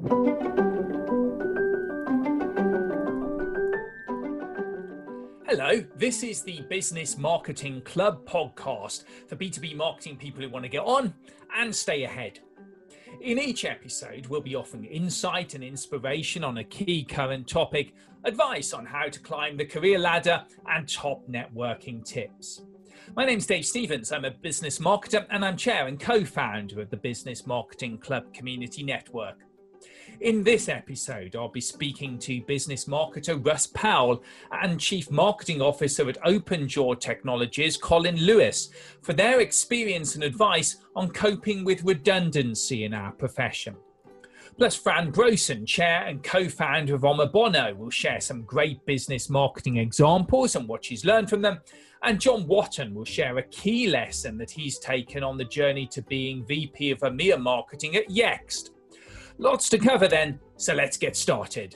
Hello, this is the Business Marketing Club podcast for B2B marketing people who want to get on and stay ahead. In each episode, we'll be offering insight and inspiration on a key current topic, advice on how to climb the career ladder, and top networking tips. My name's Dave Stevens. I'm a business marketer and I'm chair and co-founder of the Business Marketing Club Community Network. In this episode, I'll be speaking to business marketer Russ Powell and Chief Marketing Officer at OpenJaw Technologies, Colin Lewis, for their experience and advice on coping with redundancy in our profession. Plus, Fran Brosen, Chair and co-founder of Omobono, will share some great business marketing examples and what she's learned from them. And John Watton will share a key lesson that he's taken on the journey to being VP of EMEA Marketing at Yext. Lots to cover then, so let's get started.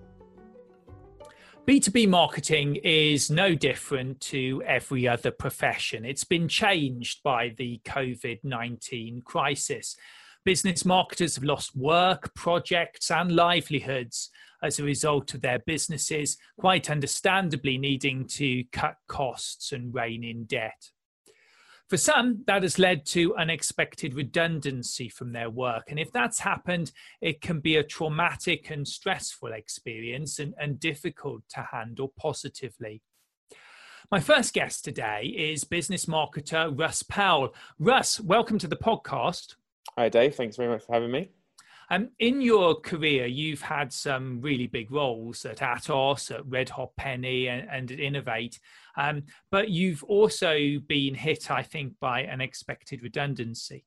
B2B marketing is no different to every other profession. It's been changed by the COVID-19 crisis. Business marketers have lost work, projects, and livelihoods as a result of their businesses, quite understandably needing to cut costs and rein in debt. For some, that has led to unexpected redundancy from their work. And if that's happened, it can be a traumatic and stressful experience and difficult to handle positively. My first guest today is business marketer Russ Powell. Russ, welcome to the podcast. Hi, Dave. Thanks very much for having me. In your career, you've had some really big roles at Atos, at Red Hot Penny, and at Innovate. But you've also been hit, I think, by unexpected redundancy.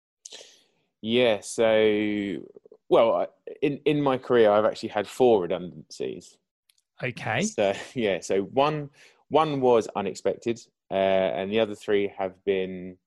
Yeah. So, well, in my career, I've actually had 4 redundancies. Okay. So one was unexpected, and the other 3 have been.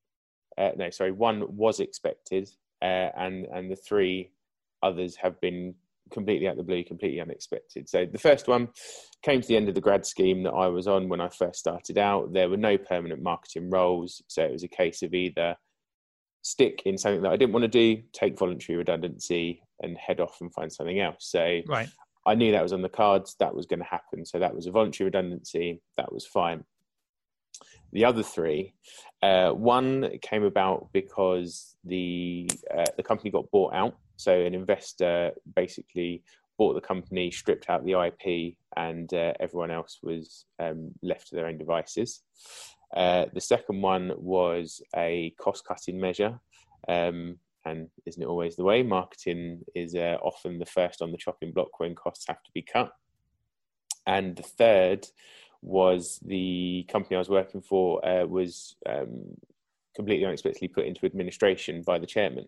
One was expected, and the 3 others have been completely out of the blue, completely unexpected. So the first one came to the end of the grad scheme that I was on when I first started out. There were no permanent marketing roles, so it was a case of either stick in something that I didn't want to do, take voluntary redundancy, and head off and find something else. So right. I knew that was on the cards, that was going to happen. So that was a voluntary redundancy, that was fine. The other 3, one came about because the company got bought out. So an investor basically bought the company, stripped out the IP, and everyone else was left to their own devices. The second one was a cost-cutting measure. And isn't it always the way? Marketing is often the first on the chopping block when costs have to be cut. And the third was the company I was working for was completely unexpectedly put into administration by the chairman.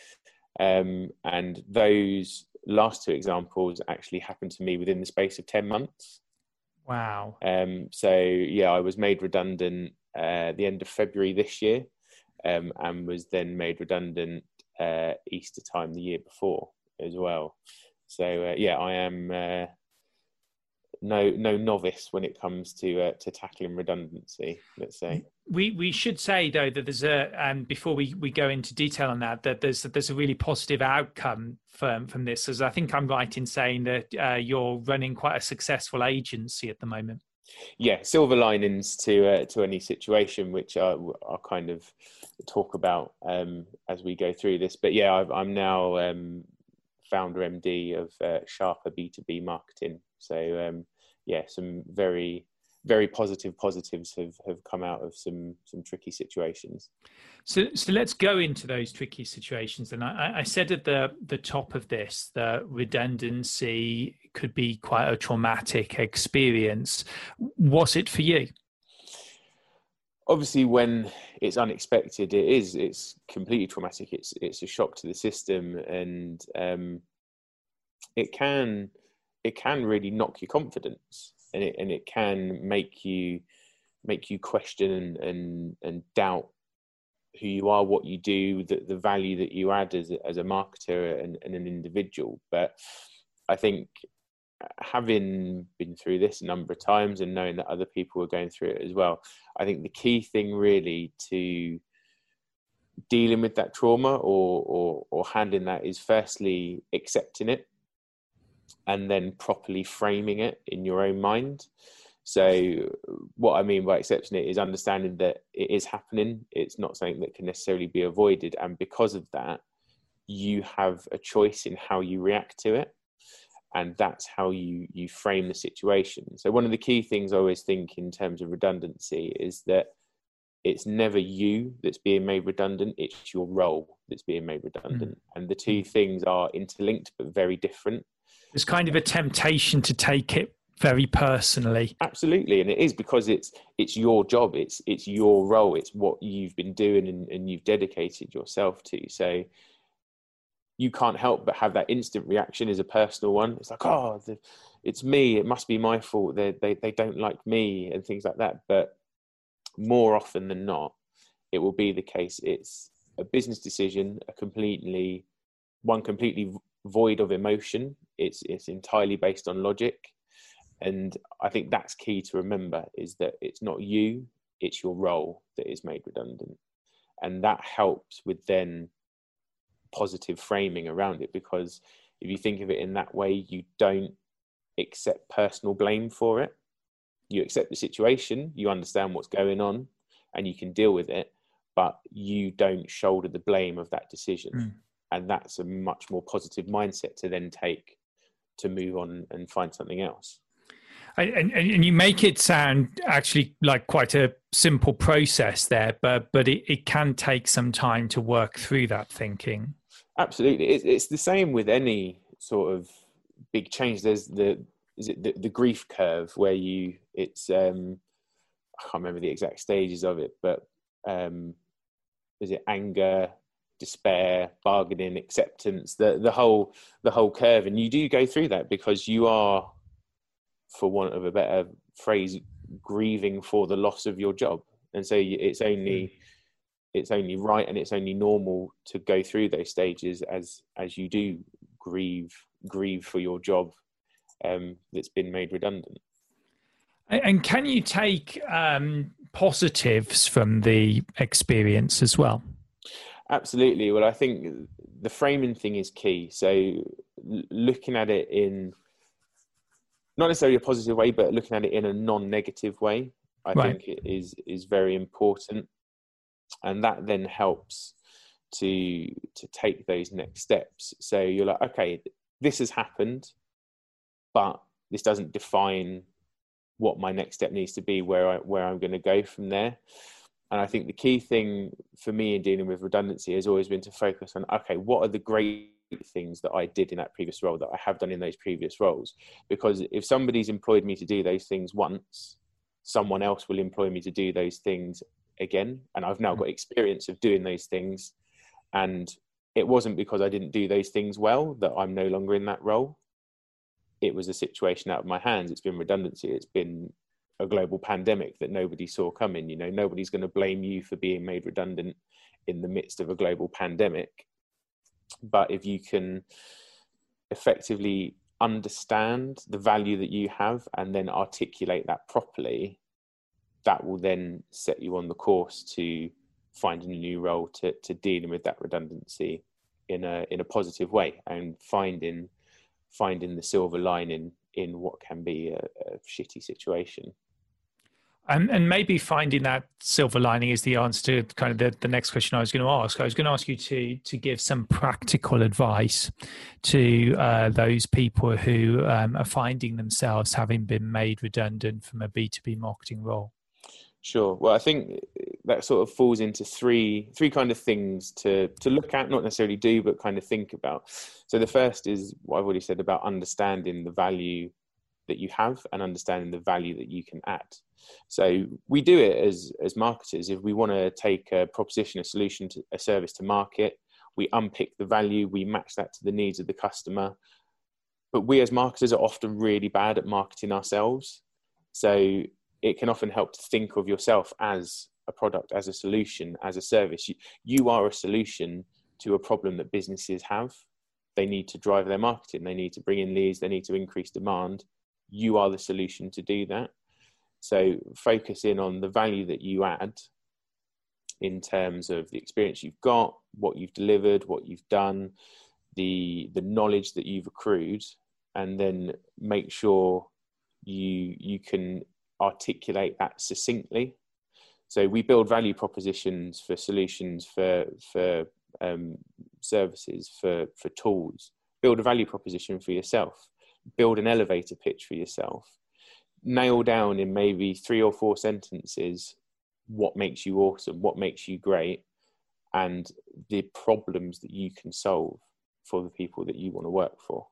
And those last 2 examples actually happened to me within the space of 10 months. Wow. I was made redundant at the end of February this year, and was then made redundant Easter time the year before as well. So I am no novice when it comes to tackling redundancy, let's say. We should say though that there's before we go into detail on that there's a really positive outcome from this, as I think I'm right in saying that you're running quite a successful agency at the moment. Yeah, silver linings to any situation, which I'll kind of talk about as we go through this. But yeah, I'm now founder MD of Sharper B2B Marketing. So some very, very positive positives have come out of some tricky situations. So let's go into those tricky situations. And I said at the top of this that redundancy could be quite a traumatic experience. Was it for you? Obviously, when it's unexpected, it's completely traumatic. It's a shock to the system, and it can really knock your confidence, and it can make you question and doubt who you are, what you do, the value that you add as a marketer and an individual. But I think having been through this a number of times and knowing that other people are going through it as well, I think the key thing really to dealing with that trauma or handling that is firstly accepting it and then properly framing it in your own mind. So what I mean by accepting it is understanding that it is happening. It's not something that can necessarily be avoided. And because of that, you have a choice in how you react to it. And that's how you frame the situation. So one of the key things I always think in terms of redundancy is that it's never you that's being made redundant, it's your role that's being made redundant. And the two things are interlinked but very different. There's kind of a temptation to take it very personally. Absolutely. And it is, because it's your job, it's your role, it's what you've been doing and you've dedicated yourself to. So you can't help but have that instant reaction as a personal one. It's like, oh, it's me, it must be my fault, they don't like me and things like that. But more often than not, it will be the case it's a business decision, completely void of emotion. It's entirely based on logic. And I think that's key to remember, is that it's not you, it's your role that is made redundant. And that helps with then positive framing around it, because if you think of it in that way, you don't accept personal blame for it. You accept the situation, you understand what's going on, and you can deal with it, but you don't shoulder the blame of that decision. And that's a much more positive mindset to then take to move on and find something else. And you make it sound actually like quite a simple process there, but it can take some time to work through that thinking. Absolutely. It's the same with any sort of big change. There's the grief curve where I can't remember the exact stages of it, but is it anger, despair, bargaining, acceptance, the whole curve. And you do go through that because you are, for want of a better phrase, grieving for the loss of your job. And so it's only right and it's only normal to go through those stages as you do grieve for your job that's been made redundant. And can you take positives from the experience as well? Absolutely. Well, I think the framing thing is key. So looking at it in not necessarily a positive way, but looking at it in a non-negative way, I think it is very important. And that then helps to take those next steps. So you're like, okay, this has happened, but this doesn't define what my next step needs to be, where I'm going to go from there. And I think the key thing for me in dealing with redundancy has always been to focus on, okay, what are the great things that I did in that previous role that I have done in those previous roles? Because if somebody's employed me to do those things once, someone else will employ me to do those things again. And I've now got experience of doing those things. And it wasn't because I didn't do those things well that I'm no longer in that role. It was a situation out of my hands. It's been redundancy. It's been a global pandemic that nobody saw coming. You know, nobody's going to blame you for being made redundant in the midst of a global pandemic. But if you can effectively understand the value that you have and then articulate that properly, that will then set you on the course to finding a new role, to dealing with that redundancy in a positive way, and finding the silver lining in what can be a shitty situation. And maybe finding that silver lining is the answer to kind of the next question I was going to ask. I was going to ask you to give some practical advice to those people who are finding themselves having been made redundant from a B2B marketing role. Sure. Well, I think that sort of falls into three kind of things to look at, not necessarily do, but kind of think about. So the first is what I've already said about understanding the value that you have and understanding the value that you can add. So we do it as marketers. If we want to take a proposition, a solution, to a service to market, we unpick the value, we match that to the needs of the customer. But we as marketers are often really bad at marketing ourselves. So it can often help to think of yourself as a product, as a solution, as a service. You are a solution to a problem that businesses have. They need to drive their marketing. They need to bring in leads. They need to increase demand. You are the solution to do that. So focus in on the value that you add in terms of the experience you've got, what you've delivered, what you've done, the knowledge that you've accrued, and then make sure you can articulate that succinctly. So we build value propositions for solutions, for services, for tools. Build a value proposition for yourself. Build an elevator pitch for yourself. Nail down in maybe 3 or 4 sentences what makes you awesome, what makes you great, and the problems that you can solve for the people that you want to work for.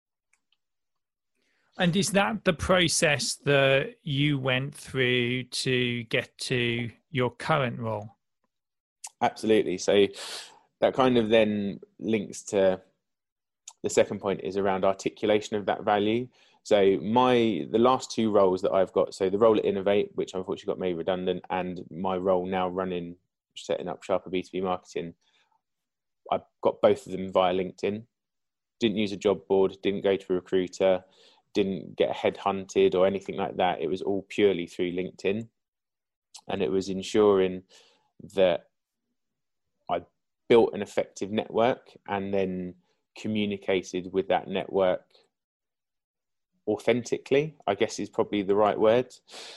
And is that the process that you went through to get to your current role? Absolutely. So that kind of then links to the second point, is around articulation of that value. So the last 2 roles that I've got, so the role at Innovate, which unfortunately got made redundant, and my role now setting up Sharper B2B Marketing, I got both of them via LinkedIn. Didn't use a job board, didn't go to a recruiter, didn't get headhunted or anything like that. It was all purely through LinkedIn. And it was ensuring that I built an effective network and then communicated with that network authentically, I guess is probably the right word.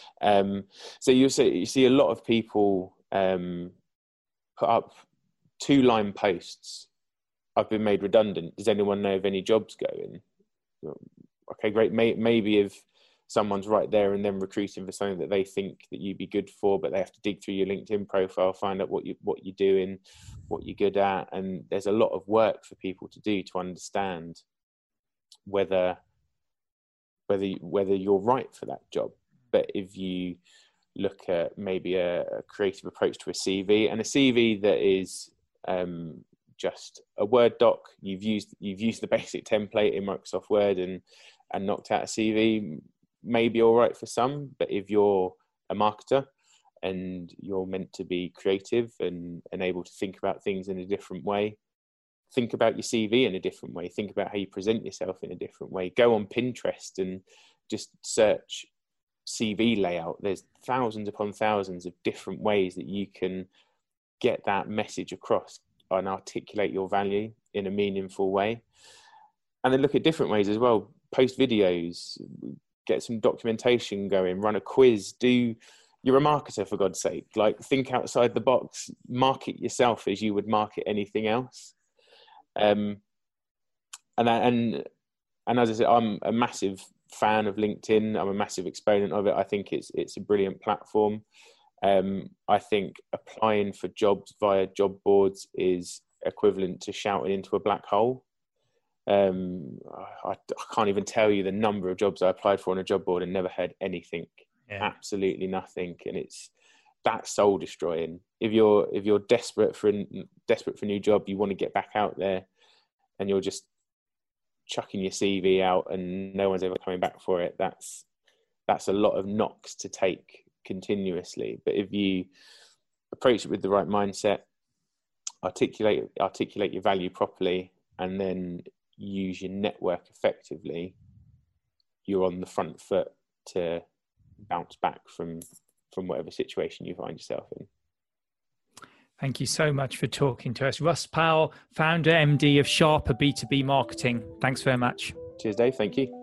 So you see a lot of people put up 2-line posts. I've been made redundant. Does anyone know of any jobs going? Okay, great. Maybe if someone's right there and then recruiting for something that they think that you'd be good for, but they have to dig through your LinkedIn profile, find out what you're doing, what you're good at. And there's a lot of work for people to do to understand whether you're right for that job. But if you look at maybe a creative approach to a CV, and a CV that is just a Word doc, you've used the basic template in Microsoft Word and knocked out a CV, maybe all right for some. But if you're a marketer and you're meant to be creative and able to think about things in a different way, think about your CV in a different way, think about how you present yourself in a different way. Go on Pinterest and just search CV layout. There's thousands upon thousands of different ways that you can get that message across and articulate your value in a meaningful way. And then look at different ways as well. Post videos, get some documentation going, run a quiz. You're a marketer, for God's sake. Like, think outside the box, market yourself as you would market anything else. And as I said, I'm a massive fan of LinkedIn. I'm a massive exponent of it. I think it's a brilliant platform. I think applying for jobs via job boards is equivalent to shouting into a black hole. I can't even tell you the number of jobs I applied for on a job board and never heard anything. Yeah. Absolutely nothing. And that's soul destroying. If you're desperate for a new job, you want to get back out there, and you're just chucking your CV out and no one's ever coming back for it, that's a lot of knocks to take continuously. But if you approach it with the right mindset, articulate your value properly, and then use your network effectively, you're on the front foot to bounce back from whatever situation you find yourself in. Thank you so much for talking to us. Russ Powell, founder, MD of Sharper B2B Marketing. Thanks very much. Cheers, Dave. Thank you.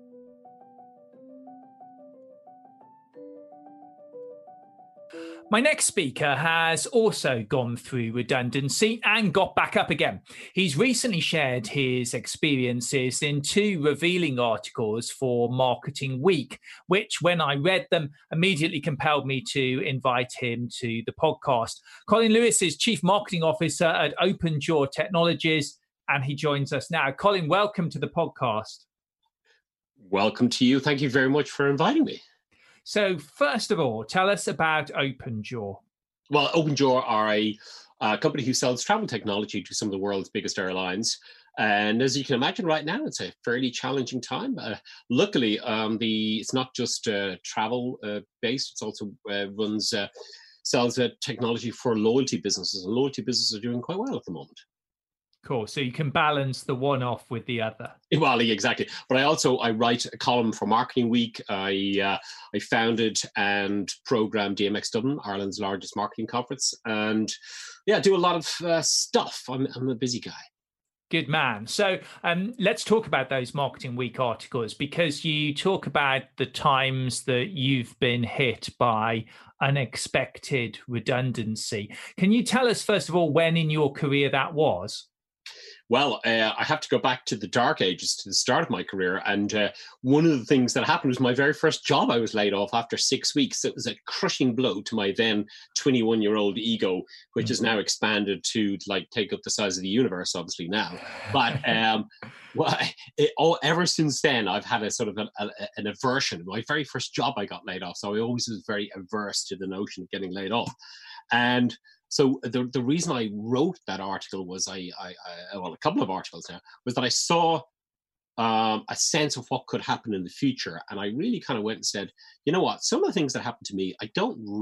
My next speaker has also gone through redundancy and got back up again. He's recently shared his experiences in 2 revealing articles for Marketing Week, which, when I read them, immediately compelled me to invite him to the podcast. Colin Lewis is Chief Marketing Officer at OpenJaw Technologies, and he joins us now. Colin, welcome to the podcast. Welcome to you. Thank you very much for inviting me. So first of all, tell us about OpenJaw. Well, OpenJaw are a company who sells travel technology to some of the world's biggest airlines. And as you can imagine right now, it's a fairly challenging time. Luckily, it's not just travel based. It's also sells technology for loyalty businesses. And loyalty businesses are doing quite well at the moment. Cool. So you can balance the one off with the other. Well, exactly. But I write a column for Marketing Week. I founded and programmed DMX Dublin, Ireland's largest marketing conference, and yeah, do a lot of stuff. I'm a busy guy. Good man. So let's talk about those Marketing Week articles, because you talk about the times that you've been hit by unexpected redundancy. Can you tell us, first of all, when in your career that was? Well, I have to go back to the dark ages, to the start of my career. And one of the things that happened was my very first job. I was laid off after 6 weeks. It was a crushing blow to my then 21-year-old ego, which is now expanded to like take up the size of the universe, obviously now. But ever since then, I've had a sort of an aversion. My very first job, I got laid off. So I always was very averse to the notion of getting laid off. And so the reason I wrote that article was a couple of articles now, was that I saw a sense of what could happen in the future. And I really kind of went and said, you know what, some of the things that happened to me, I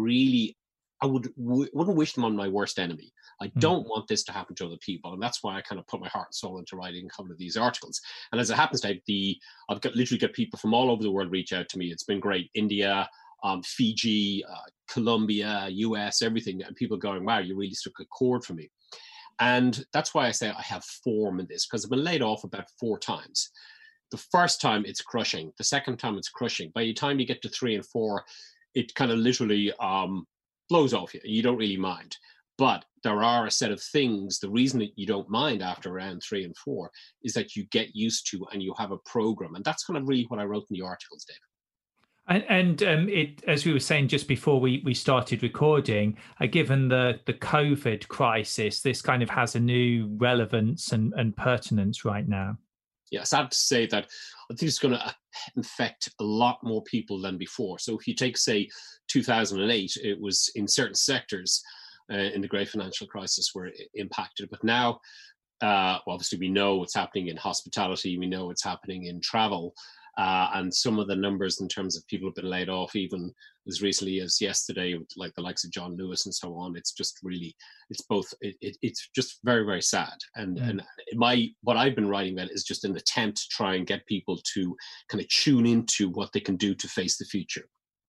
wouldn't wish them on my worst enemy. I don't want this to happen to other people. And that's why I kind of put my heart and soul into writing a couple of these articles. And as it happens, I've literally got people from all over the world reach out to me. It's been great. India, Fiji, Colombia, US, everything, and people going, wow, you really struck a chord for me. And that's why I say I have form in this, because I've been laid off about 4 times. The first time it's crushing. The second time it's crushing. By the time you get to 3 and 4, it kind of literally blows off you. You don't really mind. But there are a set of things. The reason that you don't mind after round 3 and 4 is that you get used to and you have a program. And that's kind of really what I wrote in the articles, Dave. And it, as we were saying just before we started recording, given the COVID crisis, this kind of has a new relevance and pertinence right now. Yeah, sad to say that I think it's going to affect a lot more people than before. So if you take, say, 2008, it was in certain sectors in the great financial crisis were impacted. But now, obviously, we know what's happening in hospitality. We know what's happening in travel. And some of the numbers in terms of people who have been laid off, even as recently as yesterday, like the likes of John Lewis and so on, it's just really, it's just very, very sad. And what I've been writing about is just an attempt to try and get people to kind of tune into what they can do to face the future.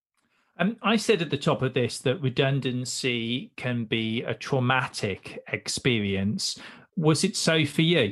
I said at the top of this that redundancy can be a traumatic experience. Was it so for you?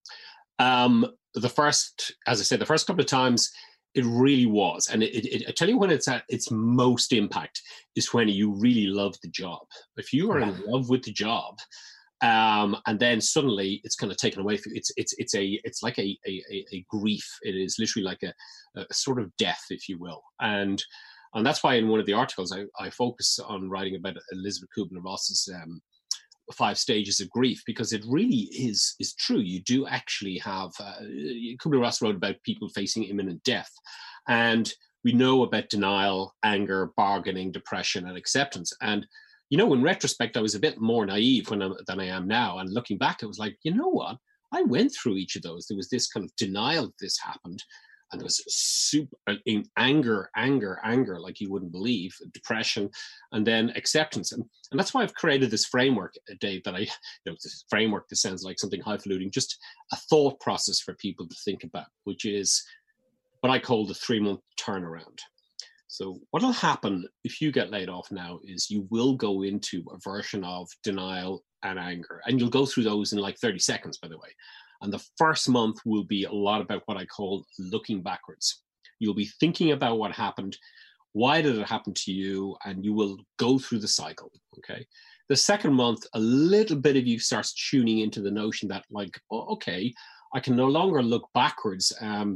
The first couple of times, it really was. And I tell you when it's at its most impact is when you really love the job. If you are in love with the job, and then suddenly it's kind of taken away from you, it's like a grief. It is literally like a sort of death, if you will. And that's why in one of the articles I focus on writing about Elizabeth Kubler-Ross's 5 stages of grief, because it really is true. You do actually have Kubler-Ross wrote about people facing imminent death, and we know about denial, anger, bargaining, depression, and acceptance. And in retrospect, I was a bit more naive than I am now. And looking back, it was like, you know what? I went through each of those. There was this kind of denial that this happened. And there was super in anger, like you wouldn't believe, depression, and then acceptance. And that's why I've created this framework, Dave, that this framework that sounds like something highfalutin, just a thought process for people to think about, which is what I call the 3-month turnaround. So what'll happen if you get laid off now is you will go into a version of denial and anger, and you'll go through those in like 30 seconds, by the way. And the first month will be a lot about what I call looking backwards. You'll be thinking about what happened. Why did it happen to you? And you will go through the cycle, okay? The second month, a little bit of you starts tuning into the notion that like, oh, okay, I can no longer look backwards.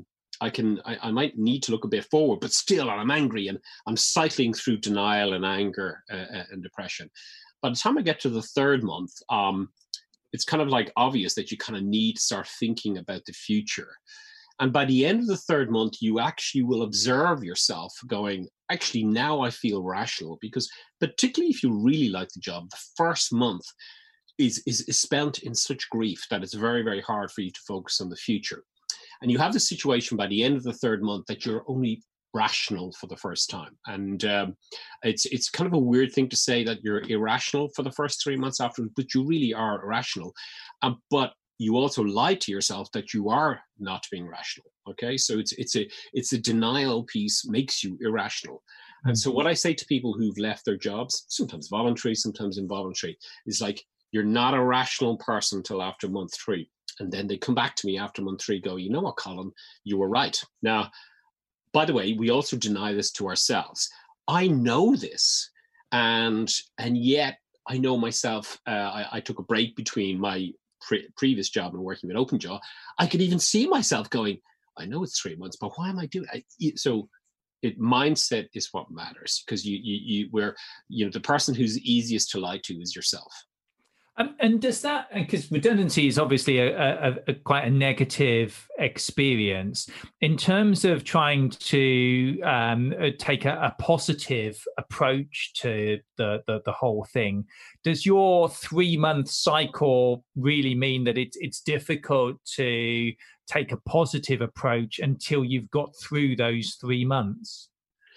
I might need to look a bit forward, but still I'm angry and I'm cycling through denial and anger and depression. By the time I get to the third month, it's kind of like obvious that you kind of need to start thinking about the future. And by the end of the third month, you actually will observe yourself going, actually, now I feel rational, because particularly if you really like the job, the first month is spent in such grief that it's very, very hard for you to focus on the future. And you have the situation by the end of the third month that you're only rational for the first time. And it's kind of a weird thing to say that you're irrational for the first 3 months afterwards, but you really are irrational. But you also lie to yourself that you are not being rational. Okay, so it's a denial piece makes you irrational. And so what I say to people who've left their jobs, sometimes voluntary, sometimes involuntary, is like, you're not a rational person till after month 3. And then they come back to me after month 3, go, you know what, Colin, you were right. Now, by the way, we also deny this to ourselves. I know this, and yet I know myself. I took a break between my previous job and working with OpenJaw. I could even see myself going, I know it's 3 months, but why am I doing it? So mindset is what matters, because the person who's easiest to lie to is yourself. And does that, because redundancy is obviously a quite a negative experience, in terms of trying to take a positive approach to the whole thing, does your 3-month cycle really mean that it's difficult to take a positive approach until you've got through those 3 months?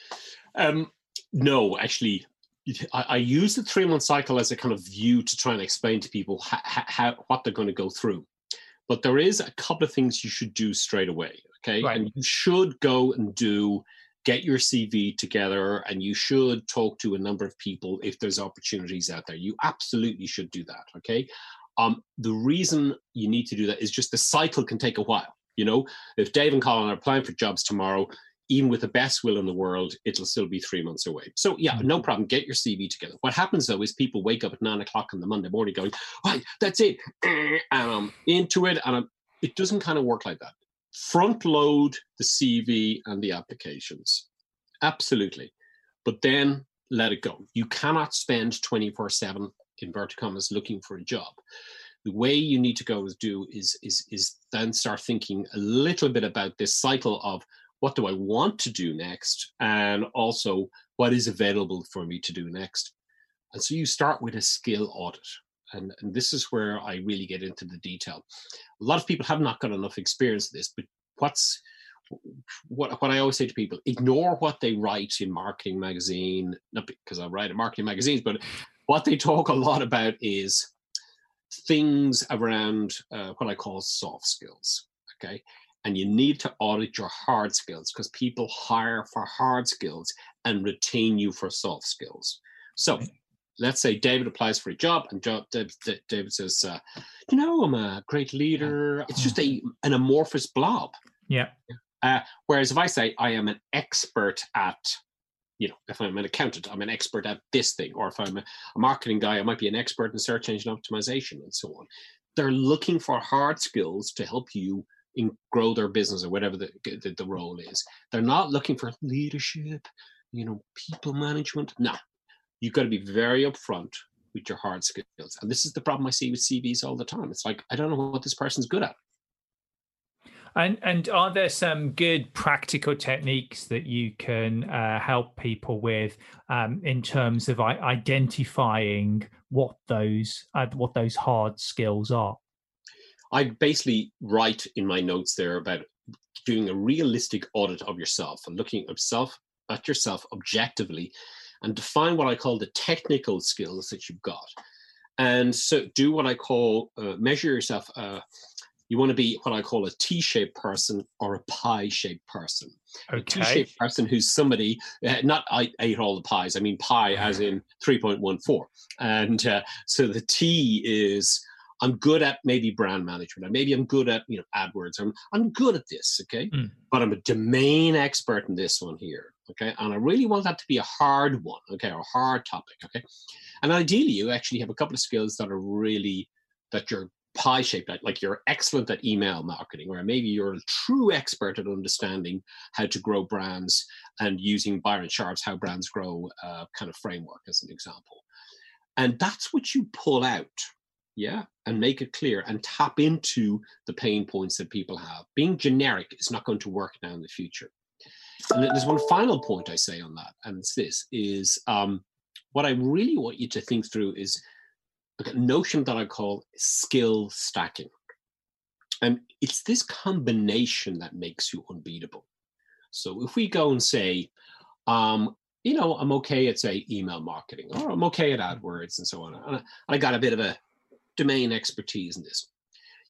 No, actually. I use the 3-month cycle as a kind of view to try and explain to people what they're going to go through. But there is a couple of things you should do straight away, okay? Right. And you should go and get your CV together, and you should talk to a number of people if there's opportunities out there. You absolutely should do that, okay? The reason you need to do that is just the cycle can take a while. If Dave and Colin are applying for jobs tomorrow, even with the best will in the world, it'll still be 3 months away. So yeah, no problem. Get your CV together. What happens though is people wake up at 9 o'clock on the Monday morning going, right, that's it. And I'm into it. And it doesn't kind of work like that. Front load the CV and the applications. Absolutely. But then let it go. You cannot spend 24/7 inverted commas looking for a job. The way you need to go is then start thinking a little bit about this cycle of, what do I want to do next? And also, what is available for me to do next? And so you start with a skill audit. And this is where I really get into the detail. A lot of people have not got enough experience in this, but what I always say to people, ignore what they write in marketing magazine, not because I write in marketing magazines, but what they talk a lot about is things around what I call soft skills, okay? And you need to audit your hard skills, because people hire for hard skills and retain you for soft skills. So let's say David applies for a job, and David says, I'm a great leader. It's just an amorphous blob. Yeah. Whereas if I say I am an expert at, if I'm an accountant, I'm an expert at this thing. Or if I'm a marketing guy, I might be an expert in search engine optimization and so on. They're looking for hard skills to help you grow their business or whatever the role is. They're not looking for leadership, people management. No, you've got to be very upfront with your hard skills. And this is the problem I see with CVs all the time. It's like, I don't know what this person's good at. And are there some good practical techniques that you can help people with in terms of identifying what those hard skills are? I basically write in my notes there about doing a realistic audit of yourself and looking at yourself objectively, and define what I call the technical skills that you've got. And so do what I call measure yourself. You want to be what I call a T-shaped person or a pie-shaped person. Okay. A T-shaped person who's somebody, not I ate all the pies, I mean pie as in 3.14. And so the T is, I'm good at maybe brand management, or maybe I'm good at AdWords. I'm good at this, okay? But I'm a domain expert in this one here, okay? And I really want that to be a hard one, okay, or a hard topic, okay? And ideally, you actually have a couple of skills that are really, that you're pie-shaped, like you're excellent at email marketing, or maybe you're a true expert at understanding how to grow brands and using Byron Sharp's How Brands Grow kind of framework as an example. And that's what you pull out. Yeah, and make it clear and tap into the pain points that people have. Being generic is not going to work now in the future. And there's one final point I say on that, and it's this, is what I really want you to think through is a notion that I call skill stacking. And it's this combination that makes you unbeatable. So if we go and say, I'm okay at, say, email marketing, or I'm okay at AdWords and so on, and I got a bit of a domain expertise in this.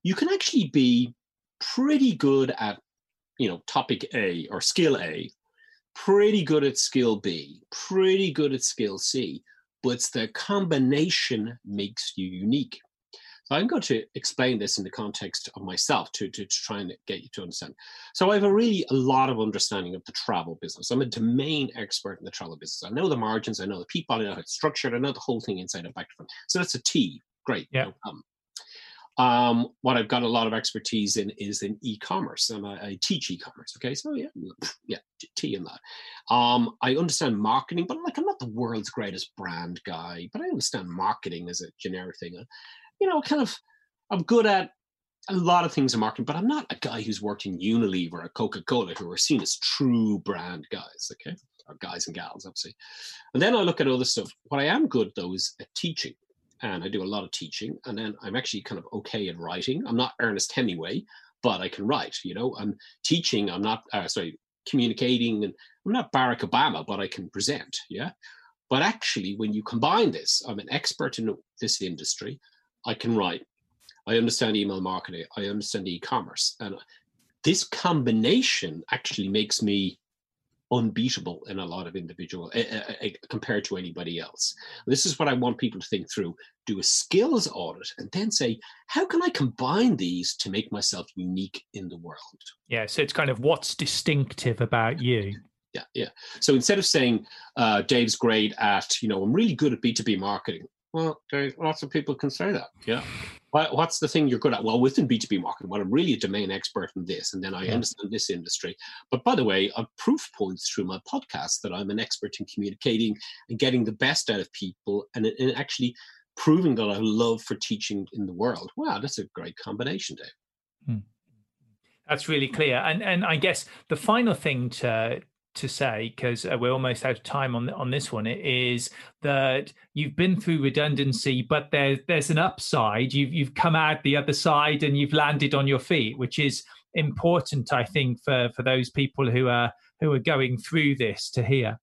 you can actually be pretty good at, topic A or skill A, pretty good at skill B, pretty good at skill C, but it's the combination makes you unique. So I'm going to explain this in the context of myself to try and get you to understand. So I have a lot of understanding of the travel business. I'm a domain expert in the travel business. I know the margins, I know the people, I know how it's structured, I know the whole thing inside and back to front. So that's a T. Great. Yeah. No problem. What I've got a lot of expertise in is in e-commerce, and I teach e-commerce. Okay, so yeah, T in that. I understand marketing, but I'm not the world's greatest brand guy, but I understand marketing as a generic thing. I'm good at a lot of things in marketing, but I'm not a guy who's worked in Unilever or Coca-Cola who are seen as true brand guys. Okay, or guys and gals, obviously. And then I look at other stuff. What I am good though is at teaching. And I do a lot of teaching, and then I'm actually kind of okay at writing. I'm not Ernest Hemingway, but I can write. I'm teaching. I'm not communicating, and I'm not Barack Obama, but I can present. Yeah, but actually, when you combine this, I'm an expert in this industry. I can write. I understand email marketing. I understand e-commerce, and this combination actually makes me unbeatable in a lot of individual compared to anybody else. This is what I want people to think through. Do a skills audit and then say, how can I combine these to make myself unique in the world? Yeah, so it's kind of what's distinctive about you. Yeah. So instead of saying, Dave's great at, I'm really good at B2B marketing. Well, Dave, lots of people can say that. Yeah. What's the thing you're good at? Well, within B2B marketing, well, I'm really a domain expert in this, and then I understand this industry. But by the way, I've proof points through my podcast that I'm an expert in communicating and getting the best out of people, and actually proving that I love for teaching in the world. Wow, that's a great combination, Dave. That's really clear. And I guess the final thing to say, because we're almost out of time on this one, is that you've been through redundancy, but there's an upside. You've come out the other side and you've landed on your feet, which is important, I think, for those people who are going through this to hear.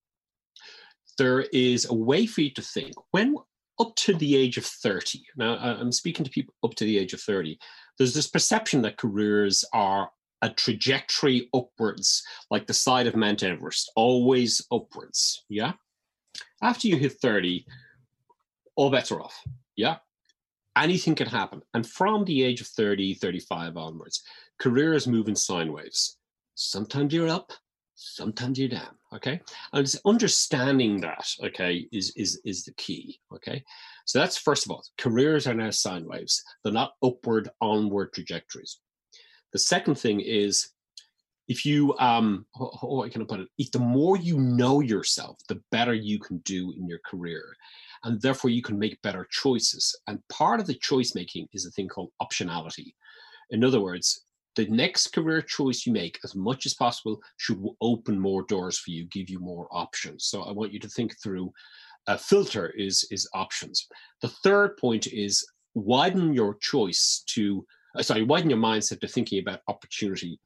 There is a way for you to think when up to the age of 30. Now, I'm speaking to people up to the age of 30. There's this perception that careers are a trajectory upwards, like the side of Mount Everest, always upwards. Yeah. After you hit 30, all bets are off. Yeah. Anything can happen. And from the age of 30, 35 onwards, careers move in sine waves. Sometimes you're up, sometimes you're down. Okay. And it's understanding that, okay, is the key. Okay. So that's first of all, careers are now sine waves. They're not upward, onward trajectories. The second thing is, if you, how can I put it? If the more you know yourself, the better you can do in your career, and therefore you can make better choices. And part of the choice making is a thing called optionality. In other words, the next career choice you make, as much as possible, should open more doors for you, give you more options. So I want you to think through. A filter is options. The third point is widen your choice to. Widen your mindset to thinking about opportunity.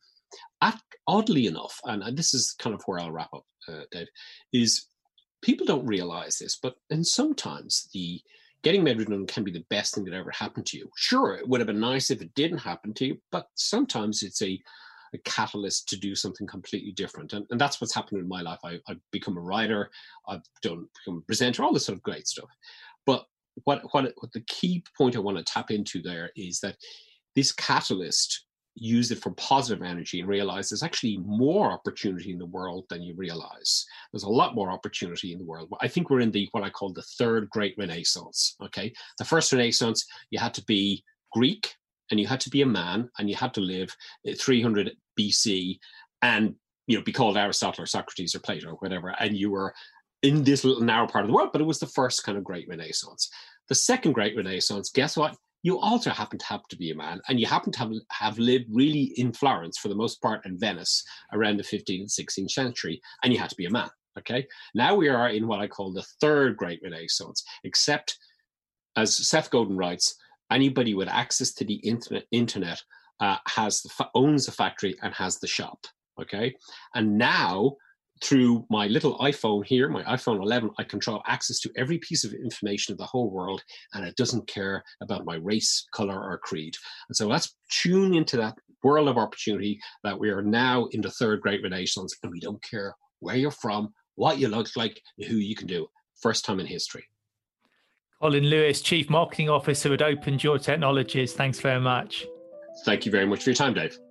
Oddly enough, and this is kind of where I'll wrap up, Dave, is people don't realize this, and sometimes the getting made redundant can be the best thing that ever happened to you. Sure, it would have been nice if it didn't happen to you, but sometimes it's a catalyst to do something completely different. And that's what's happened in my life. I've become a writer, I've become a presenter, all this sort of great stuff. But what the key point I want to tap into there is that this catalyst, use it for positive energy and realize there's actually more opportunity in the world than you realize. There's a lot more opportunity in the world. I think we're in what I call the third great renaissance. Okay. The first renaissance, you had to be Greek and you had to be a man and you had to live 300 BC and, be called Aristotle or Socrates or Plato or whatever. And you were in this little narrow part of the world, but it was the first kind of great renaissance. The second great renaissance, guess what? You also happen to be a man, and you happen to have lived really in Florence for the most part, and Venice around the 15th and 16th century, and you had to be a man. Okay. Now we are in what I call the third great renaissance, except, as Seth Godin writes, anybody with access to the internet owns the factory and has the shop. Okay. And now through my little iPhone here, my iPhone 11, I control access to every piece of information of the whole world, and it doesn't care about my race, color, or creed. And so let's tune into that world of opportunity that we are now in the third great renaissance, and we don't care where you're from, what you look like, and who you can do. First time in history. Colin Lewis, Chief Marketing Officer at OpenJaw Technologies. Thanks very much. Thank you very much for your time, Dave.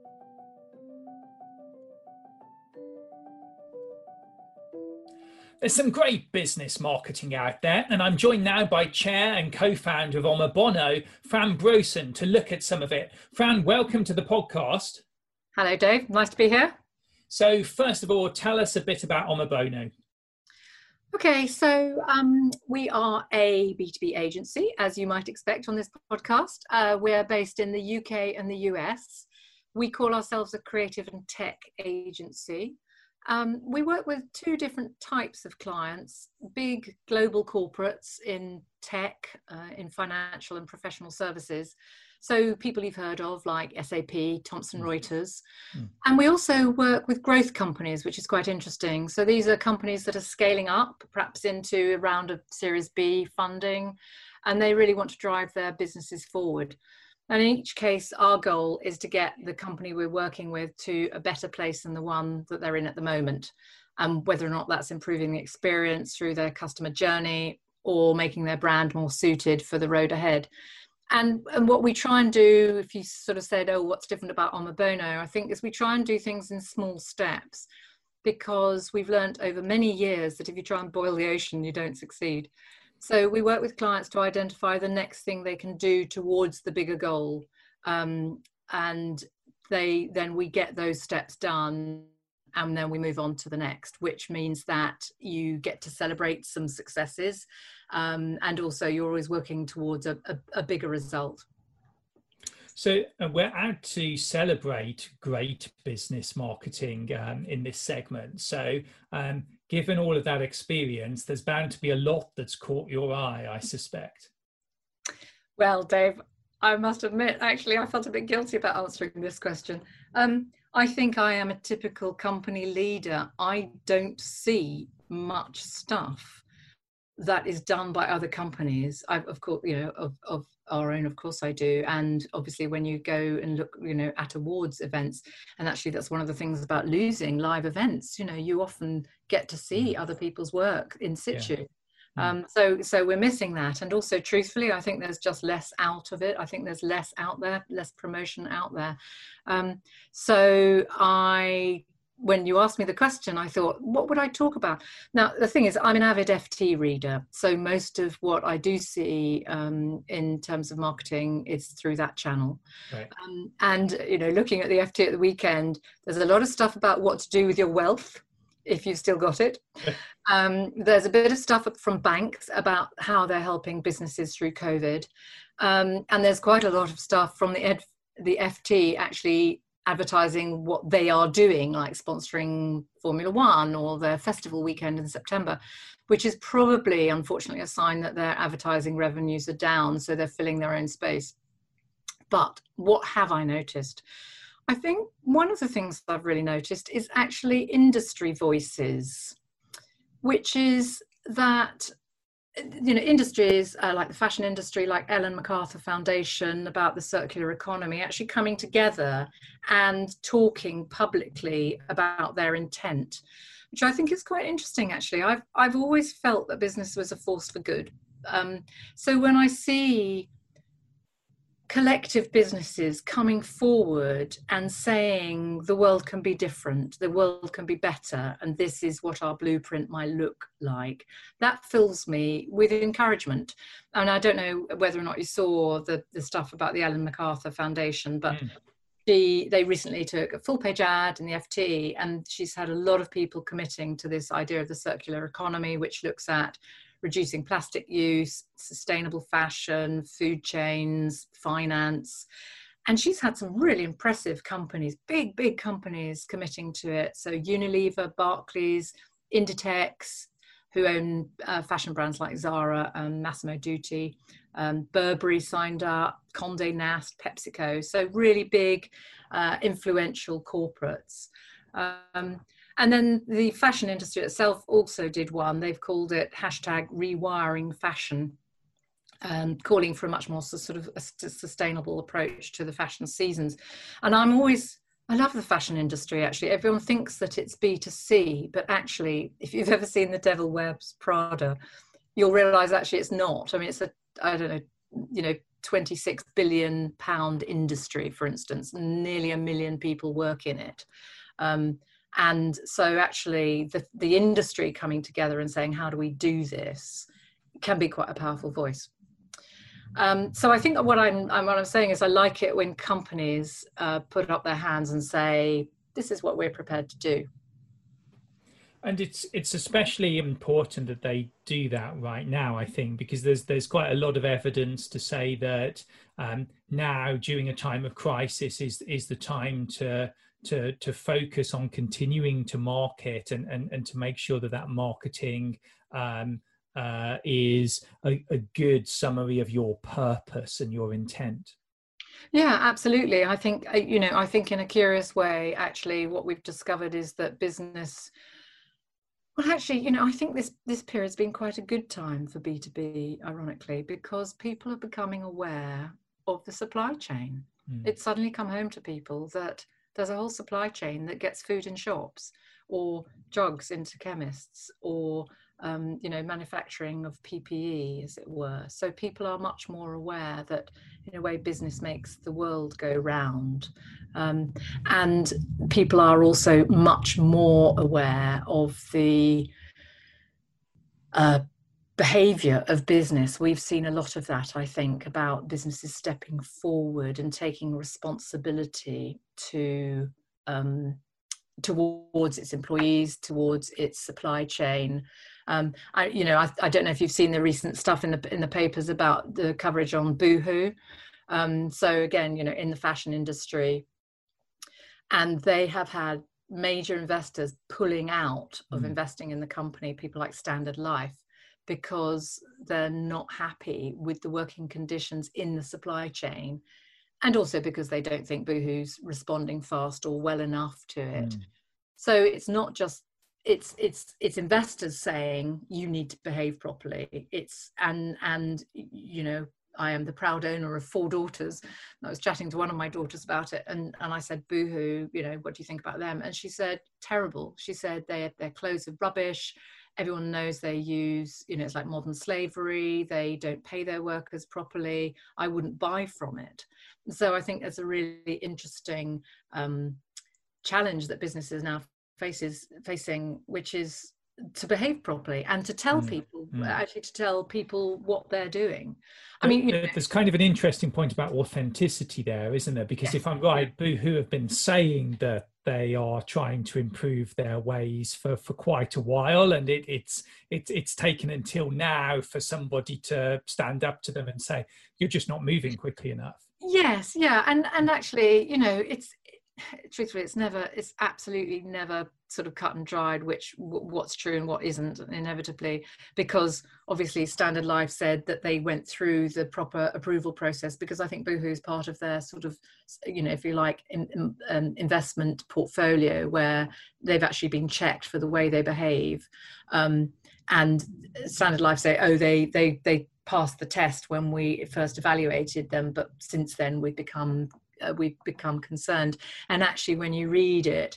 There's some great business marketing out there, and I'm joined now by Chair and Co-founder of Omobono, Fran Brosen, to look at some of it. Fran, welcome to the podcast. Hello, Dave. Nice to be here. So first of all, tell us a bit about Omobono. Okay, so we are a B2B agency, as you might expect on this podcast. We're based in the UK and the US. We call ourselves a creative and tech agency. We work with two different types of clients: big global corporates in tech, in financial and professional services. So people you've heard of like SAP, Thomson Reuters. And we also work with growth companies, which is quite interesting. So these are companies that are scaling up, perhaps into a round of Series B funding, and they really want to drive their businesses forward. And in each case, our goal is to get the company we're working with to a better place than the one that they're in at the moment. And whether or not that's improving the experience through their customer journey or making their brand more suited for the road ahead. And what we try and do, if you sort of said, oh, what's different about Omobono, I think is we try and do things in small steps, because we've learned over many years that if you try and boil the ocean, you don't succeed. So we work with clients to identify the next thing they can do towards the bigger goal. And then we get those steps done, and then we move on to the next, which means that you get to celebrate some successes. And also you're always working towards a bigger result. So we're out to celebrate great business marketing in this segment. So given all of that experience, there's bound to be a lot that's caught your eye, I suspect. Well, Dave, I must admit, actually, I felt a bit guilty about answering this question. I think I am a typical company leader. I don't see much stuff that is done by other companies. Of course, of our own, of course I do. And obviously when you go and look, at awards events, and actually that's one of the things about losing live events, you often get to see other people's work in situ. Yeah. So we're missing that. And also, truthfully, I think there's just less out of it. I think there's less out there, less promotion out there. When you asked me the question, I thought, what would I talk about? Now, the thing is, I'm an avid FT reader. So most of what I do see in terms of marketing is through that channel. Right. And looking at the FT at the weekend, there's a lot of stuff about what to do with your wealth, if you've still got it. There's a bit of stuff from banks about how they're helping businesses through COVID. And there's quite a lot of stuff from the FT actually advertising what they are doing, like sponsoring Formula One or their festival weekend in September, which is probably, unfortunately, a sign that their advertising revenues are down, so they're filling their own space. But what have I noticed? I think one of the things I've really noticed is actually industry voices, which is that industries like the fashion industry, like Ellen MacArthur Foundation, about the circular economy, actually coming together and talking publicly about their intent, which I think is quite interesting. Actually, I've always felt that business was a force for good. So when I see collective businesses coming forward and saying the world can be different, the world can be better, and this is what our blueprint might look like, that fills me with encouragement. And I don't know whether or not you saw the stuff about the Ellen MacArthur Foundation, but they recently took a full-page ad in the FT, and she's had a lot of people committing to this idea of the circular economy, which looks at reducing plastic use, sustainable fashion, food chains, finance. And she's had some really impressive companies, big companies committing to it. So Unilever, Barclays, Inditex, who own fashion brands like Zara and Massimo Dutti, Burberry signed up, Condé Nast, PepsiCo. So really big, influential corporates. And then the fashion industry itself also did one. They've called it #rewiring fashion, calling for a much more sort of a sustainable approach to the fashion seasons. And I love the fashion industry, actually. Everyone thinks that it's B2C, but actually, if you've ever seen The Devil Wears Prada, you'll realize actually it's not. I mean, it's I don't know, £26 billion industry, for instance, nearly 1 million people work in it. And so actually the industry coming together and saying, how do we do this, can be quite a powerful voice. So I think what I'm saying is I like it when companies put up their hands and say, this is what we're prepared to do. And it's especially important that they do that right now, I think, because there's quite a lot of evidence to say that now, during a time of crisis, is the time to focus on continuing to market and to make sure that marketing is a good summary of your purpose and your intent. Yeah, absolutely. I think I think in a curious way, actually, what we've discovered is that business. Well, actually, I think this period's been quite a good time for B2B, ironically, because people are becoming aware of the supply chain. It's suddenly come home to people that there's a whole supply chain that gets food in shops, or drugs into chemists, or manufacturing of PPE, as it were. So people are much more aware that, in a way, business makes the world go round. And people are also much more aware of the behavior of business. We've seen a lot of that, I think, about businesses stepping forward and taking responsibility towards its employees, towards its supply chain. I don't know if you've seen the recent stuff in the papers about the coverage on Boohoo. So again, in the fashion industry, and they have had major investors pulling out of investing in the company, people like Standard Life, because they're not happy with the working conditions in the supply chain, and also because they don't think Boohoo's responding fast or well enough to it. So it's not just it's investors saying you need to behave properly. I am the proud owner of 4 daughters. I was chatting to one of my daughters about it, and I said, Boohoo, what do you think about them? And she said, terrible. She said their clothes are rubbish. Everyone knows they use, it's like modern slavery. They don't pay their workers properly. I wouldn't buy from it. So I think that's a really interesting challenge that businesses now facing, which is to behave properly and to tell people, actually to tell people what they're doing. I mean, there's kind of an interesting point about authenticity there, isn't there? Because if I'm right, Boohoo have been saying that they are trying to improve their ways for quite a while, and it's taken until now for somebody to stand up to them and say, you're just not moving quickly enough. Yes, yeah, and actually, truthfully, it's absolutely never sort of cut and dried what's true and what isn't, inevitably, because obviously Standard Life said that they went through the proper approval process, because I think Boohoo is part of their sort of, if you like, investment portfolio, where they've actually been checked for the way they behave. And Standard Life say, they passed the test when we first evaluated them, but since then we've become concerned. And actually, when you read it,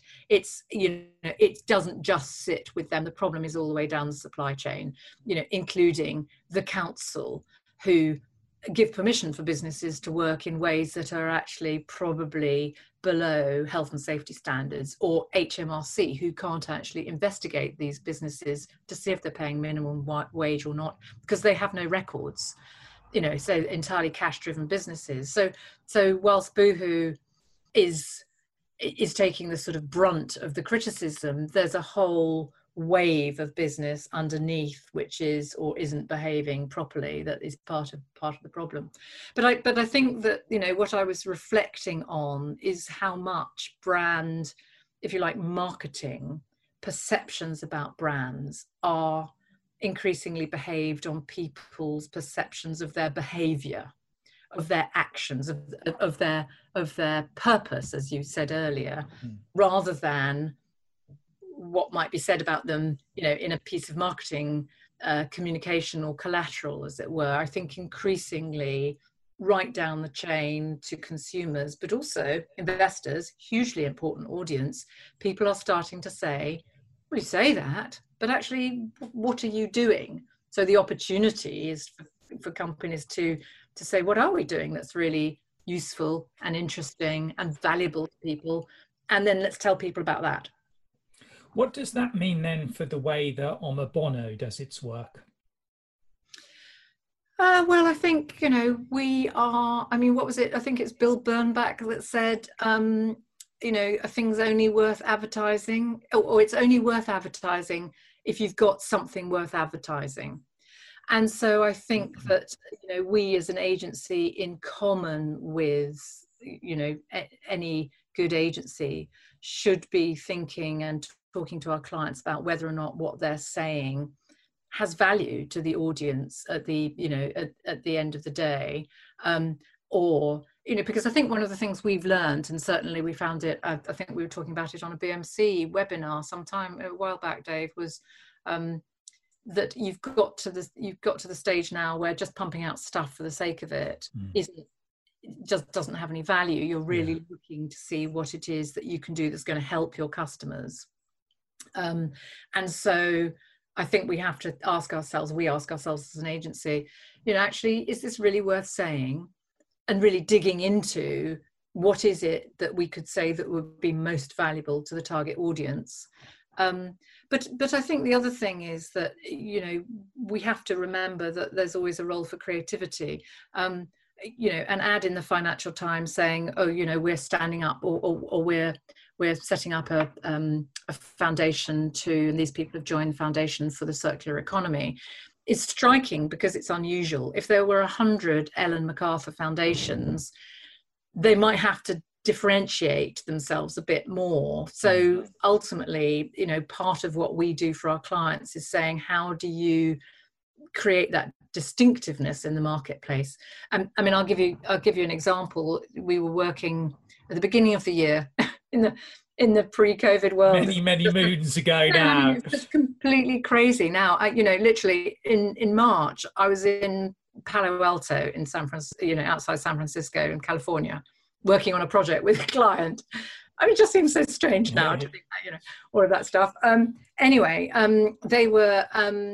it doesn't just sit with them. The problem is all the way down the supply chain, including the council, who give permission for businesses to work in ways that are actually probably below health and safety standards, or HMRC, who can't actually investigate these businesses to see if they're paying minimum wage or not, because they have no records. So entirely cash-driven businesses. So whilst Boohoo is taking the sort of brunt of the criticism, there's a whole wave of business underneath which is or isn't behaving properly, that is part of the problem. But I think that what I was reflecting on is how much brand, if you like, marketing perceptions about brands are increasingly behaved on people's perceptions of their behavior, of their actions, of their purpose, as you said earlier, rather than what might be said about them, in a piece of marketing communication or collateral, as it were. I think increasingly right down the chain to consumers, but also investors, hugely important audience, people are starting to say, well, you say that, but actually, what are you doing? So the opportunity is for companies to say, what are we doing that's really useful and interesting and valuable to people? And then let's tell people about that. What does that mean then for the way that Omobono does its work? Well, I think, we are, what was it? I think it's Bill Bernbach that said, a thing's only worth advertising, or it's only worth advertising if you've got something worth advertising. And so I think that, we as an agency, in common with, any good agency, should be thinking and talking to our clients about whether or not what they're saying has value to the audience at the, at the end of the day. Or, because I think one of the things we've learned, and certainly we found it, I think we were talking about it on a BMC webinar a while back, Dave, was that you've got to the stage now where just pumping out stuff for the sake of it just doesn't have any value. You're really looking to see what it is that you can do that's going to help your customers. And so I think we have to ask ourselves as an agency, actually, is this really worth saying? And really digging into what is it that we could say that would be most valuable to the target audience. But I think the other thing is that, we have to remember that there's always a role for creativity. An ad in the Financial Times saying, oh, we're standing up, or we're setting up a foundation and these people have joined the Foundation for the Circular Economy, is striking because it's unusual. If there were 100 Ellen MacArthur foundations, they might have to differentiate themselves a bit more. So ultimately, part of what we do for our clients is saying, how do you create that distinctiveness in the marketplace? I'll give you an example. We were working at the beginning of the year in the pre-COVID world. Many moons ago now. It's just completely crazy now. Literally in March, I was in Palo Alto in San Francisco, outside San Francisco in California, working on a project with a client. It just seems so strange now to think that, all of that stuff. Anyway, they were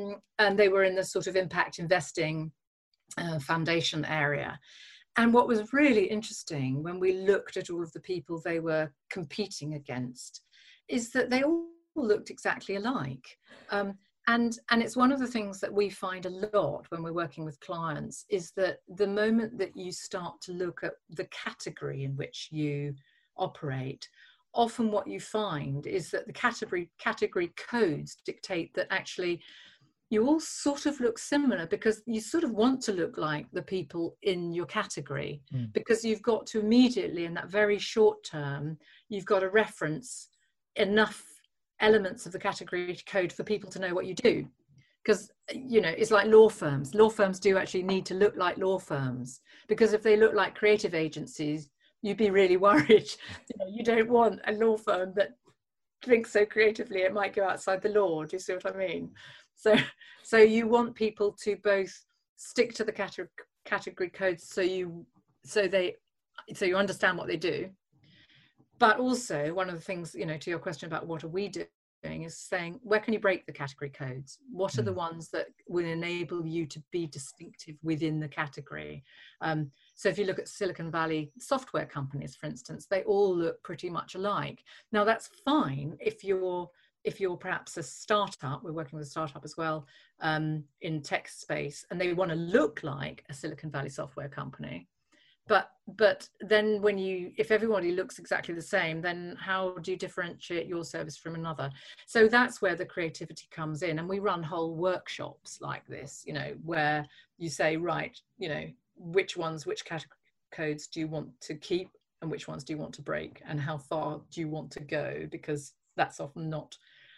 in the sort of impact investing foundation area. And what was really interesting when we looked at all of the people they were competing against is that they all looked exactly alike. And it's one of the things that we find a lot when we're working with clients is that the moment that you start to look at the category in which you operate, often what you find is that the category codes dictate that actually you all sort of look similar, because you sort of want to look like the people in your category, because you've got to immediately, in that very short term, you've got to reference enough elements of the category code for people to know what you do. Because, it's like law firms. Law firms do actually need to look like law firms, because if they look like creative agencies, you'd be really worried. You don't want a law firm that thinks so creatively it might go outside the law. Do you see what I mean? So you want people to both stick to the category codes so you understand what they do, but also one of the things, to your question about what are we doing, is saying, where can you break the category codes? What are the ones that will enable you to be distinctive within the category? So if you look at Silicon Valley software companies, for instance, they all look pretty much alike. Now that's fine if you're perhaps a startup. We're working with a startup as well in tech space, and they want to look like a Silicon Valley software company. But then if everybody looks exactly the same, then how do you differentiate your service from another? So that's where the creativity comes in. And we run whole workshops like this, where you say, right, which category codes do you want to keep and which ones do you want to break, and how far do you want to go? Because that's often not,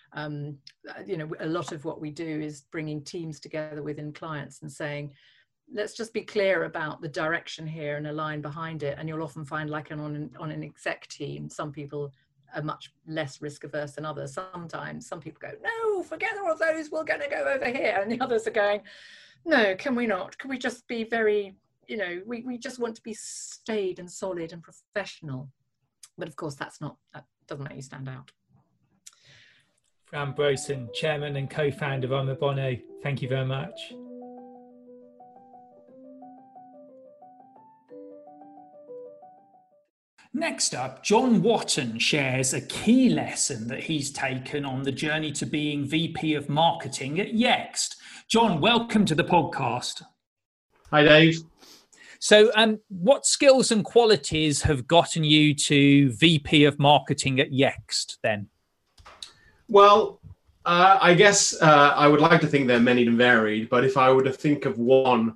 a lot of what we do is bringing teams together within clients and saying, let's just be clear about the direction here and a line behind it. And you'll often find, like on an exec team, some people are much less risk averse than others. Sometimes some people go, no, forget all of those, we're going to go over here. And the others are going, no, can we not? Can we just be very, we just want to be staid and solid and professional. But of course, that doesn't make you stand out. Fran Brosen, Chairman and Co-founder of Omobono, thank you very much. Next up, John Watton shares a key lesson that he's taken on the journey to being VP of Marketing at Yext. John, welcome to the podcast. Hi, Dave. So what skills and qualities have gotten you to VP of Marketing at Yext then? Well, I guess I would like to think they're many and varied, but if I were to think of one,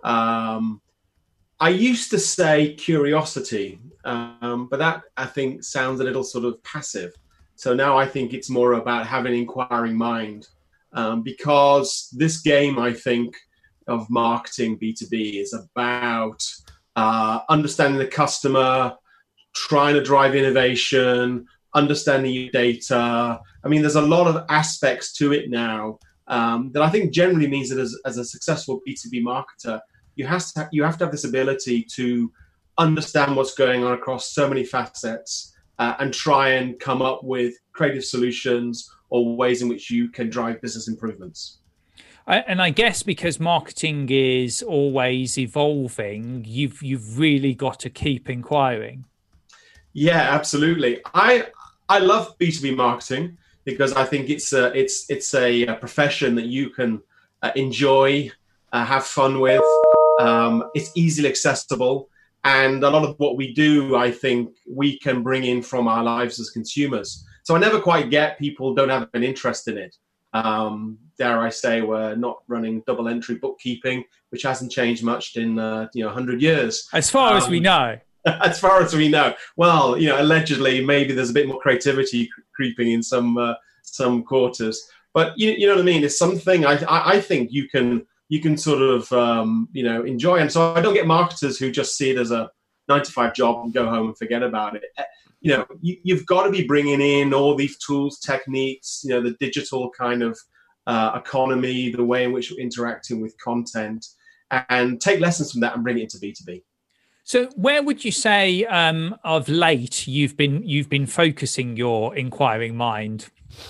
I used to say curiosity, but that I think sounds a little sort of passive. So now I think it's more about having an inquiring mind, because this game, I think, of marketing B2B is about understanding the customer, trying to drive innovation, understanding your data. I mean, there's a lot of aspects to it now that I think generally means that as a successful B2B marketer, you have to have this ability to understand what's going on across so many facets and try and come up with creative solutions or ways in which you can drive business improvements. And I guess because marketing is always evolving, you've really got to keep inquiring. Yeah, absolutely. I love B2B marketing because I think it's a profession that you can enjoy, have fun with. It's easily accessible, and a lot of what we do, I think, we can bring in from our lives as consumers. So I never quite get people don't have an interest in it. Dare I say, we're not running double entry bookkeeping, which hasn't changed much in 100 years. As far as we know. As far as we know. Well, allegedly, maybe there's a bit more creativity creeping in some quarters. But you know what I mean? It's something I think you can sort of enjoy. And so I don't get marketers who just see it as a 9-to-5 job and go home and forget about it. You've got to be bringing in all these tools, techniques, the digital kind of economy, the way in which you're interacting with content, and take lessons from that and bring it into B2B. So where would you say of late you've been focusing your inquiring mind?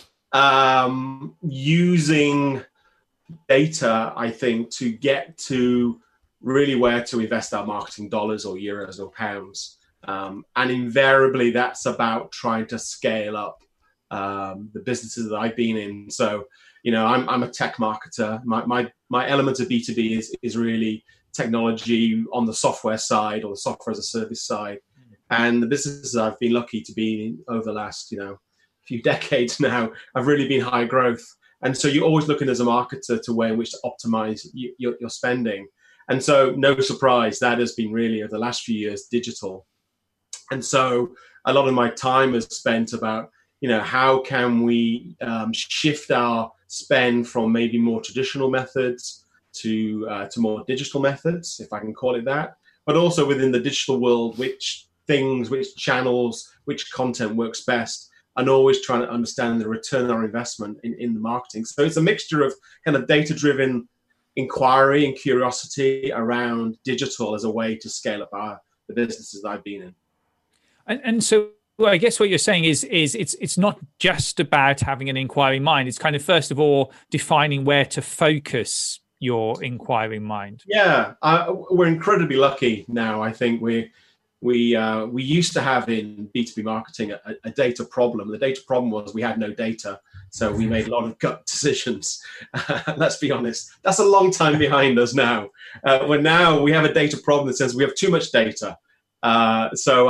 Using data, I think, to get to really where to invest our marketing dollars or euros or pounds. And invariably, that's about trying to scale up the businesses that I've been in. So, I'm a tech marketer. My element of B2B is really technology on the software side or the software as a service side. And the businesses I've been lucky to be in over the last, few decades now, have really been high growth. And so you're always looking as a marketer to where in which to optimize your spending. And so no surprise, that has been really over the last few years digital. And so a lot of my time is spent about, how can we shift our spend from maybe more traditional methods to more digital methods, if I can call it that, but also within the digital world, which things, which channels, which content works best, and always trying to understand the return on our investment in the marketing. So it's a mixture of kind of data-driven inquiry and curiosity around digital as a way to scale up the businesses I've been in. And so I guess what you're saying is it's not just about having an inquiring mind. It's kind of, first of all, defining where to focus your inquiring mind. Yeah, we're incredibly lucky now. I think we used to have in B2B marketing a data problem. The data problem was we had no data, so we made a lot of gut decisions. Let's be honest, that's a long time behind us now. Now we have a data problem that says we have too much data. So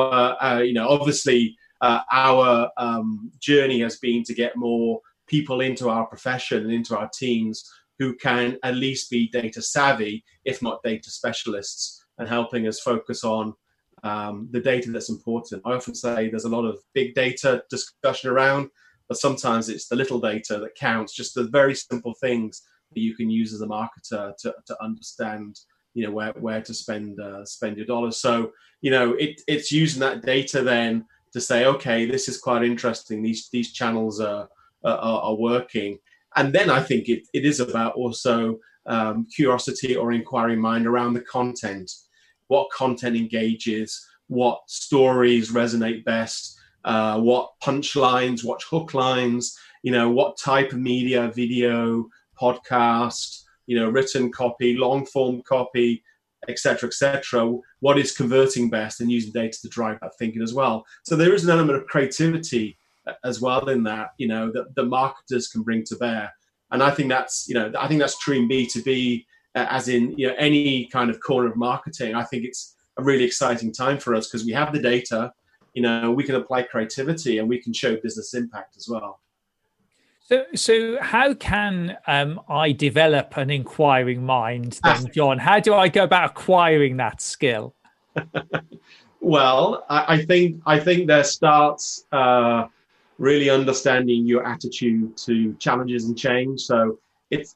our journey has been to get more people into our profession and into our teams who can at least be data savvy, if not data specialists, and helping us focus on the data that's important. I often say there's a lot of big data discussion around, but sometimes it's the little data that counts, just the very simple things that you can use as a marketer to understand, where to spend your dollars. So, it's using that data then to say, okay, this is quite interesting. These channels are working. And then I think it is about also curiosity or inquiring mind around the content. What content engages, what stories resonate best, what punchlines, what hook lines, what type of media, video, podcast, written copy, long form copy, etc., what is converting best, and using data to drive that thinking as well. So there is an element of creativity as well in that, that the marketers can bring to bear. And I think that's true in B2B, as in any kind of corner of marketing. I think it's a really exciting time for us because we have the data, we can apply creativity and we can show business impact as well. So how can I develop an inquiring mind then, John? How do I go about acquiring that skill? Well, I think there starts really understanding your attitude to challenges and change. So it's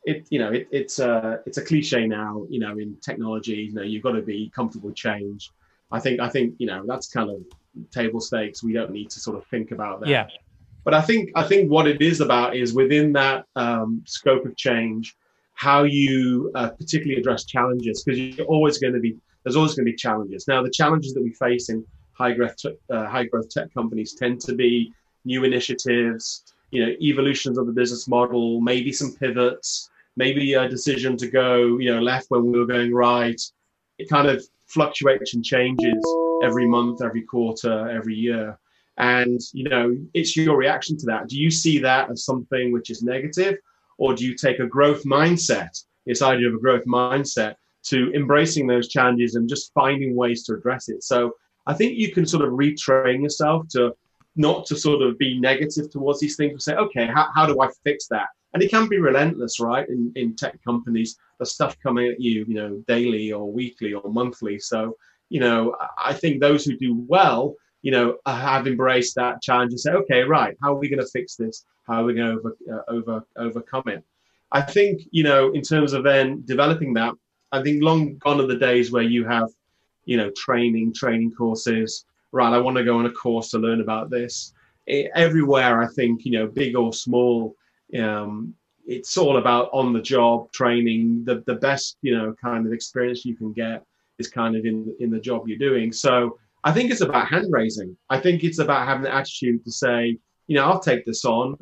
a cliche now, in technology, you've got to be comfortable with change. I think that's kind of table stakes. We don't need to sort of think about that. Yeah. But I think what it is about is within that scope of change, how you particularly address challenges, because there's always going to be challenges. Now, the challenges that we face in high growth tech companies tend to be new initiatives, evolutions of the business model, maybe some pivots, maybe a decision to go left when we were going right. It kind of fluctuates and changes every month, every quarter, every year. And, it's your reaction to that. Do you see that as something which is negative, or do you take a growth mindset, this idea of a growth mindset, to embracing those challenges and just finding ways to address it? So I think you can sort of retrain yourself to not to sort of be negative towards these things, and say, okay, how do I fix that? And it can be relentless, right? In tech companies, there's stuff coming at you, daily or weekly or monthly. So, I think those who do well, have embraced that challenge and say, okay, right, how are we going to fix this? How are we going to overcome it? I think, in terms of then developing that, I think long gone are the days where you have, training courses. Right, I want to go on a course to learn about this. Everywhere, I think, big or small, it's all about on the job training. The best, kind of experience you can get is kind of in the job you're doing. So I think it's about hand raising. I think it's about having the attitude to say, I'll take this on.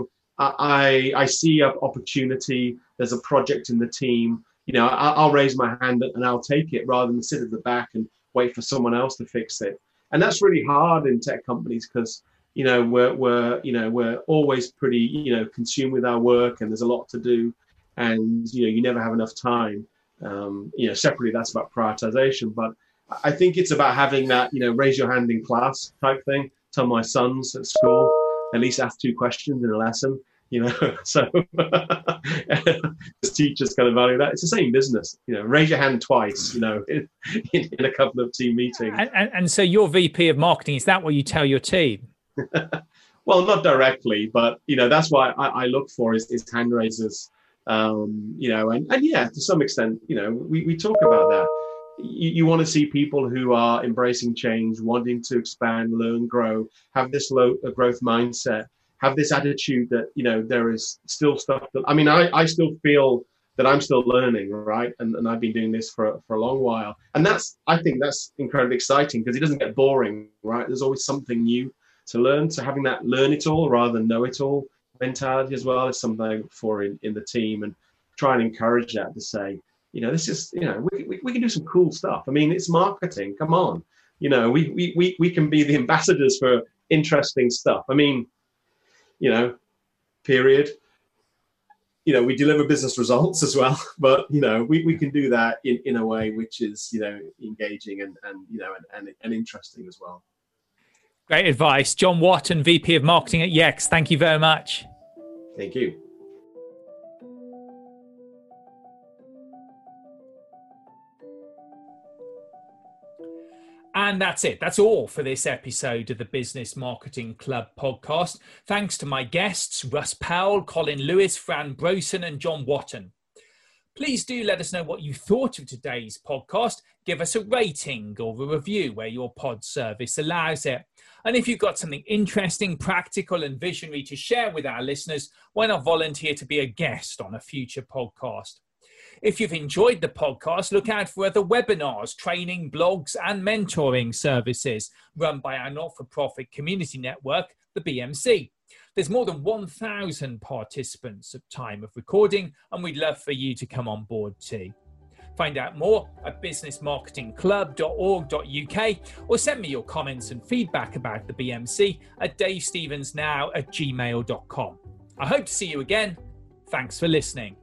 I see an opportunity. There's a project in the team. I'll raise my hand and I'll take it, rather than sit at the back and wait for someone else to fix it. And that's really hard in tech companies because, we're always pretty, consumed with our work, and there's a lot to do, and, you never have enough time. Separately, that's about prioritization, but I think it's about having that, raise your hand in class type thing. Tell my sons at school, at least ask 2 questions in a lesson, so the teachers kind of value that. It's the same business, raise your hand twice, in a couple of team meetings. And so your VP of marketing, is that what you tell your team? Well, not directly, but, that's why I look for is hand raisers, and yeah, to some extent, we talk about that. You want to see people who are embracing change, wanting to expand, learn, grow, have this growth mindset, have this attitude that, there is still stuff that, I still feel that I'm still learning, right? And I've been doing this for a long while. And I think that's incredibly exciting because it doesn't get boring, right? There's always something new to learn. So having that learn it all rather than know it all mentality as well is something I look for in the team, and try and encourage that to say, this is, we can do some cool stuff. It's marketing. Come on. We can be the ambassadors for interesting stuff. Period. We deliver business results as well, but, we can do that in a way which is, engaging and interesting as well. Great advice. John Wotton, VP of Marketing at Yext. Thank you very much. Thank you. And that's it. That's all for this episode of the Business Marketing Club podcast. Thanks to my guests, Russ Powell, Colin Lewis, Fran Brosen, and John Wotton. Please do let us know what you thought of today's podcast. Give us a rating or a review where your pod service allows it. And if you've got something interesting, practical and visionary to share with our listeners, why not volunteer to be a guest on a future podcast? If you've enjoyed the podcast, look out for other webinars, training, blogs and mentoring services run by our not-for-profit community network, the BMC. There's more than 1,000 participants at time of recording, and we'd love for you to come on board too. Find out more at businessmarketingclub.org.uk or send me your comments and feedback about the BMC at davestevensnow@gmail.com. I hope to see you again. Thanks for listening.